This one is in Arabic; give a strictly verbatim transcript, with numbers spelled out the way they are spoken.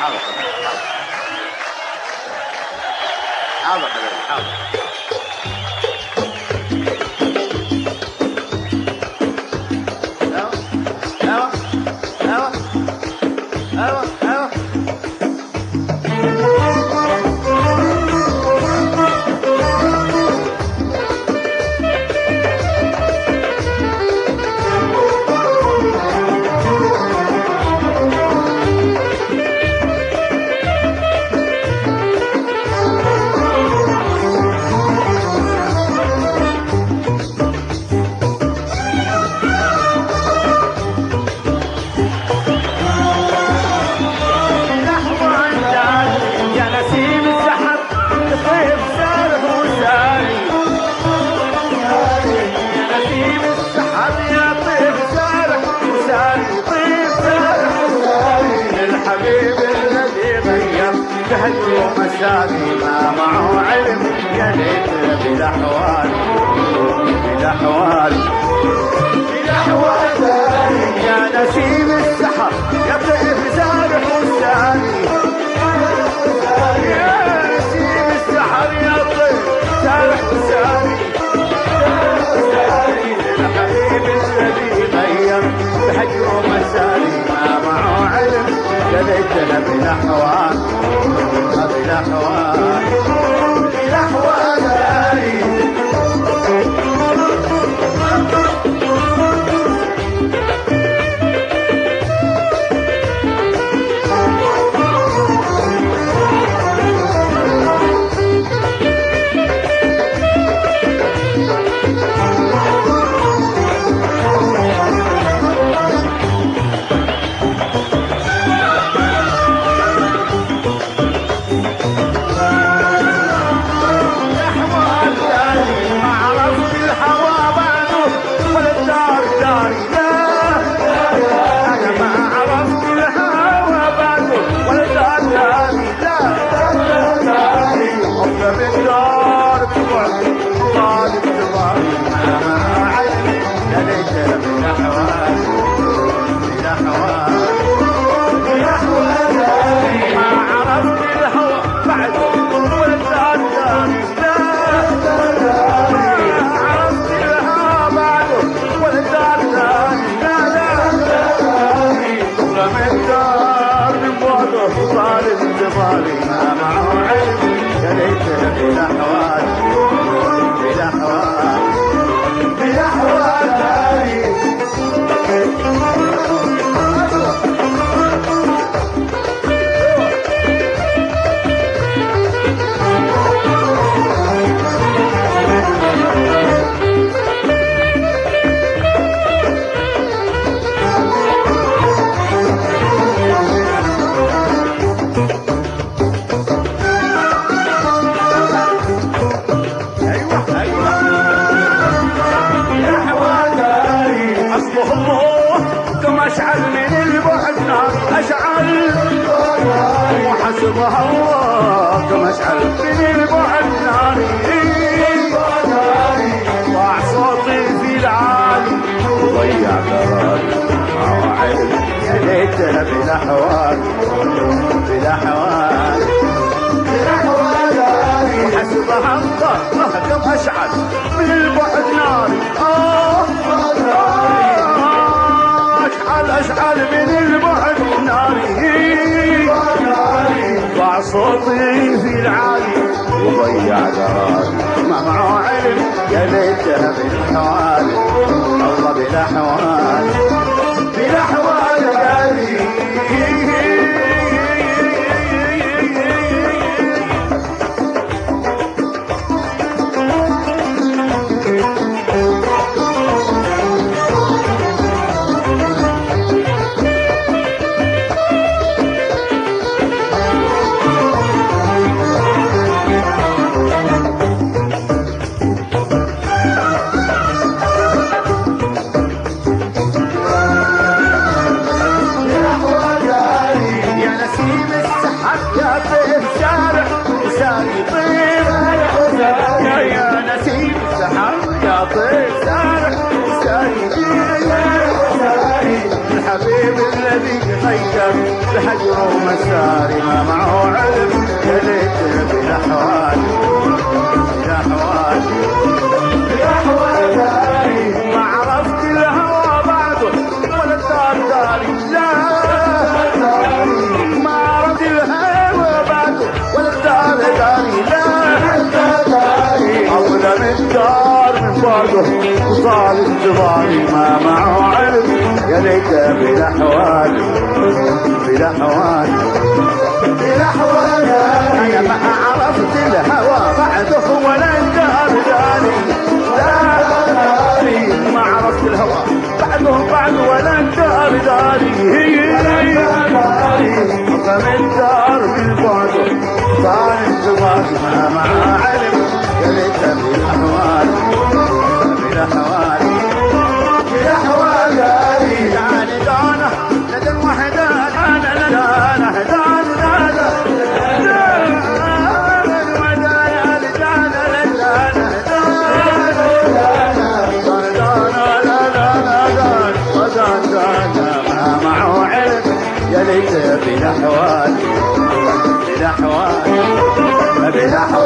حاضر حاضر حاضر. ايوه ايوه ايوه ايوه ومساني ما معه علم يا ليت بالاحوال بالاحوال بالاحوال يا نسيم السحر يا طيف سارح وساني يا نسيم السحر يا طيف سارح وساني الحبيب الذي غير بهجر ومساني ما معه علم يا ليتنا بالاحوال بالاحوال بالاحوال بالاحوال بالاحوال بالاحوال وحسبها الله كم اشعل من البعد ناري اه اشعل اشعل من البعد ناري ضاع صوتي في العالي وضيع قراري ما معه علم يا ليتها بالاحوال الله بالاحوال بالاحوال غالي الحبيب الذي ويشك بحجر ومساري ما معه علم يا ليت بالاحوال بالاحوال بالاحوال ما عرفت الهوى بعده ولا الدار داري لا ما عرفت الهوى بعده ولا الدار داري لا أظلم الدار من بعده وصال الجباري ما معه علم يا ليت بالاحوال بالاحوال بالاحوال انا ما عرفت الهوى بعده ولا الدار داري لا ما عرفت الهوى بعده بعد ولا الدار داري أظلم الدار من بعده صال الجباري ما معه علم يا ليت بالاحوال بالاحوال بالاحوال يعني دانا ندن وحدان انا ندانا هدان دانا ما معه علم يا ليت بالاحوال بالاحوال بالاحوال